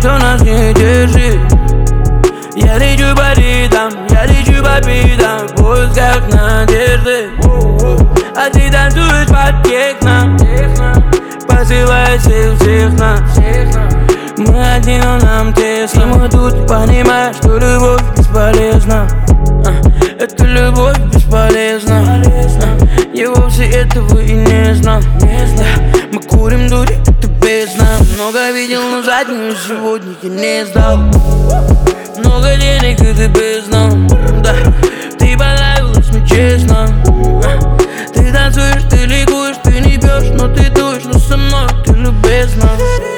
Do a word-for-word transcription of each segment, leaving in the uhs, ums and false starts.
никто нас не держит. Я лечу по ритам, я лечу по битам, в поисках надежды. А ты танцуешь под техно, посылая сил всех нас. Мы одни, но нам тесно. И мы тут понимаем, что любовь бесполезна. Эта любовь бесполезна. Я вовсе этого и не знал. Мы курим дури, это бездна. Много видел, но заднюю сегодня я не сдал. Много денег, и ты бездна. Да, ты понравилась мне честно. Ты танцуешь, ты ликуешь, ты не пьешь, но ты точно со мной, ты любезна.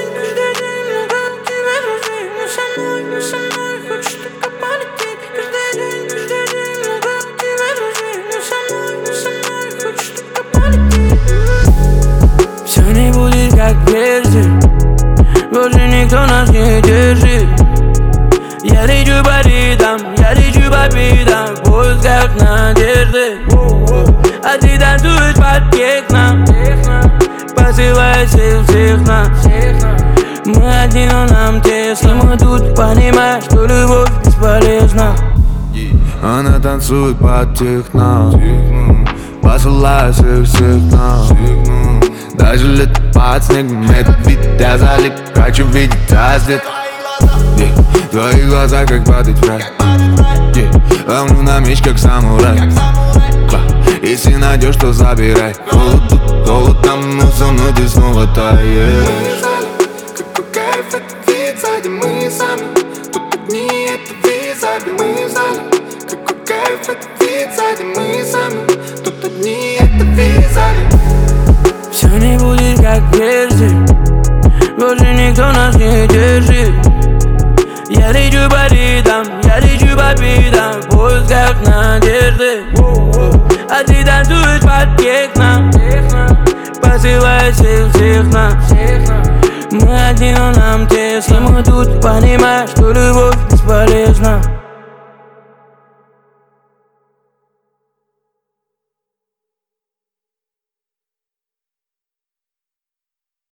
Все не будет как прежде, больше никто нас не держит. Я лечу по ритам, я лечу по битам, в поисках надежды. А ты танцуешь под техно, посылая сил всех нас. Мы одни, но нам тесно. Мы тут понимаем, что любовь бесполезна. Она танцует под техно, посылая сил всех нас. Даже лет под снегом этот вид я залип. Хочу видеть рассвет. Yeah. Твои глаза как падает в рай. Yeah. Ловлю на меч как самурай. Если найдешь, то забирай. Холод тут, холод там, но со мной ты снова таешь. Какой кайф этот вид, сзади мы сами. Тут одни, это вид, сзади мы в зале. Какой кайф этот вид, сзади мы сами. Тут одни, это вид, в зале. Все не будет как прежде, больше никто нас не держит. Я лечу по ритам, я лечу по битам, в поисках надежды. А ты танцуешь под техно, посылая сил всех нас. Мы одни, но нам тесно. Мы тут понимаем, что любовь бесполезна.